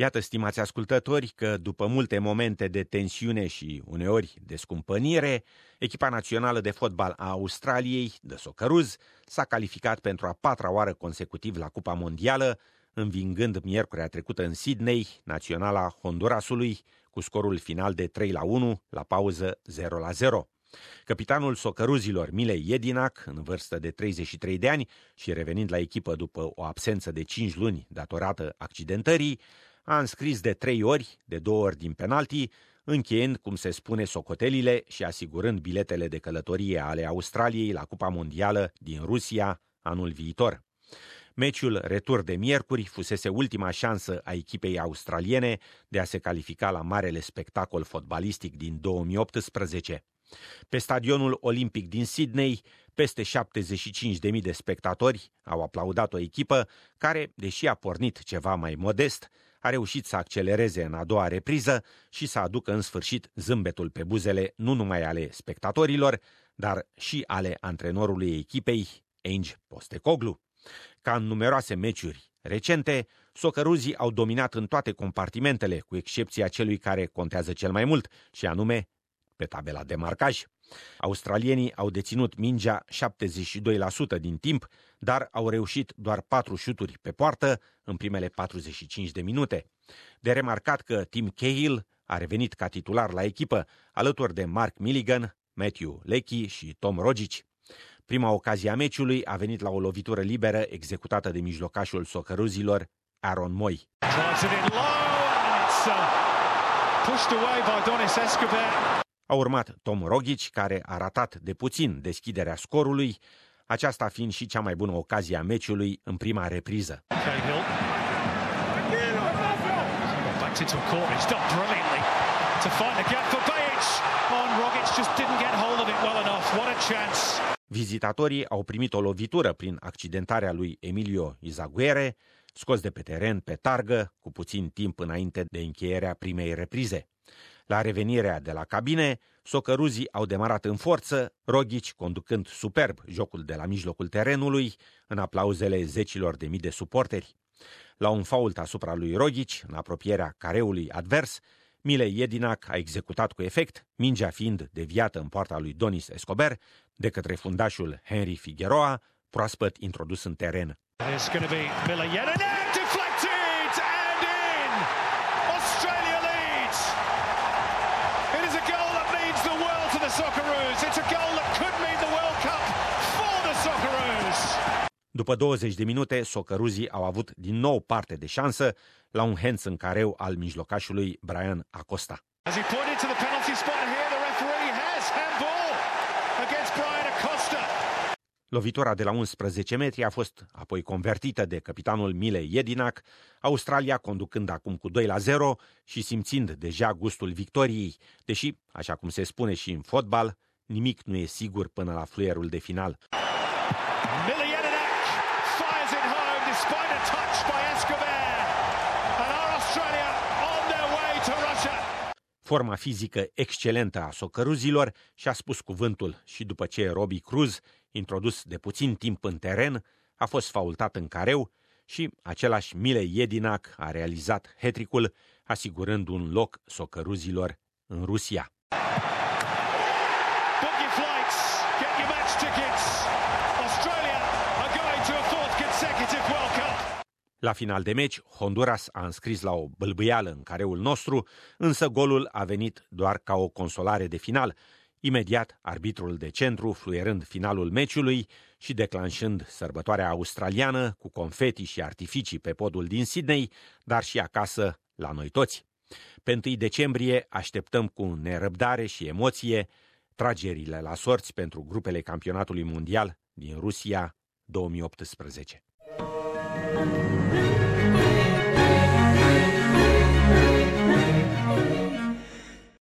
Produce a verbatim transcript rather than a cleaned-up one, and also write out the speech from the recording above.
Iată, stimați ascultători, că după multe momente de tensiune și uneori de scumpănire, echipa națională de fotbal a Australiei, The Socceroos, s-a calificat pentru a patra oară consecutiv la Cupa Mondială, învingând miercurea trecută în Sydney naționala Hondurasului cu scorul final de trei la unu, la pauză zero la zero. Capitanul Socceroozilor, Mile Jedinak, în vârstă de treizeci și trei de ani și revenind la echipă după o absență de cinci luni datorată accidentării, a înscris de trei ori, de două ori din penalti, încheiând, cum se spune, socotelile și asigurând biletele de călătorie ale Australiei la Cupa Mondială din Rusia anul viitor. Meciul retur de miercuri fusese ultima șansă a echipei australiene de a se califica la marele spectacol fotbalistic din două mii optsprezece. Pe stadionul olimpic din Sydney, peste șaptezeci și cinci de mii de spectatori au aplaudat o echipă care, deși a pornit ceva mai modest, a reușit să accelereze în a doua repriză și să aducă în sfârșit zâmbetul pe buzele nu numai ale spectatorilor, dar și ale antrenorului echipei, Ange Postecoglou. Ca în numeroase meciuri recente, Socceroozii au dominat în toate compartimentele, cu excepția celui care contează cel mai mult, și anume pe tabela de marcaj. Australienii au deținut mingea șaptezeci și doi la sută din timp, dar au reușit doar patru șuturi pe poartă în primele patruzeci și cinci de minute. De remarcat că Tim Cahill a revenit ca titular la echipă, alături de Mark Milligan, Matthew Leckie și Tom Rogic. Prima ocazie a meciului a venit la o lovitură liberă executată de mijlocașul Socceroozilor, Aaron Mooy. A urmat Tom Rogic, care a ratat de puțin deschiderea scorului, aceasta fiind și cea mai bună ocazie a meciului în prima repriză. Vizitatorii au primit o lovitură prin accidentarea lui Emilio Izaguirre, scos de pe teren pe targă, cu puțin timp înainte de încheierea primei reprize. La revenirea de la cabine, Socceroozii au demarat în forță, Rogic conducând superb jocul de la mijlocul terenului, în aplauzele zecilor de mii de suporteri. La un fault asupra lui Rogic, în apropierea careului advers, Mile Jedinak a executat cu efect, mingea fiind deviată în poarta lui Donis Escobar de către fundașul Henry Figueroa, proaspăt introdus în teren. După douăzeci de minute, Socceroozii au avut din nou parte de șansă la un hands în careu al mijlocașului Brian Acosta. Lovitura de la unsprezece metri a fost apoi convertită de capitanul Mile Jedinak, Australia conducând acum cu doi la zero și simțind deja gustul victoriei, deși, așa cum se spune și în fotbal, nimic nu e sigur până la fluierul de final. Mile Jedinak fires it home despite a touch by Escobar, and our Australia on their way to Russia. Forma fizică excelentă a Socceroozilor și-a spus cuvântul și după ce Robbie Cruz, introdus de puțin timp în teren, a fost faultat în careu și același Mile Jedinak a realizat hat-trick-ul, asigurând un loc Socceroozilor în Rusia. La final de meci, Honduras a înscris la o bâlbâială în careul nostru, însă golul a venit doar ca o consolare de final. Imediat, arbitrul de centru, fluierând finalul meciului și declanșând sărbătoarea australiană cu confeti și artificii pe podul din Sydney, dar și acasă la noi toți. Pe întâi decembrie așteptăm cu nerăbdare și emoție tragerile la sorți pentru grupele campionatului mondial din Rusia două mii optsprezece.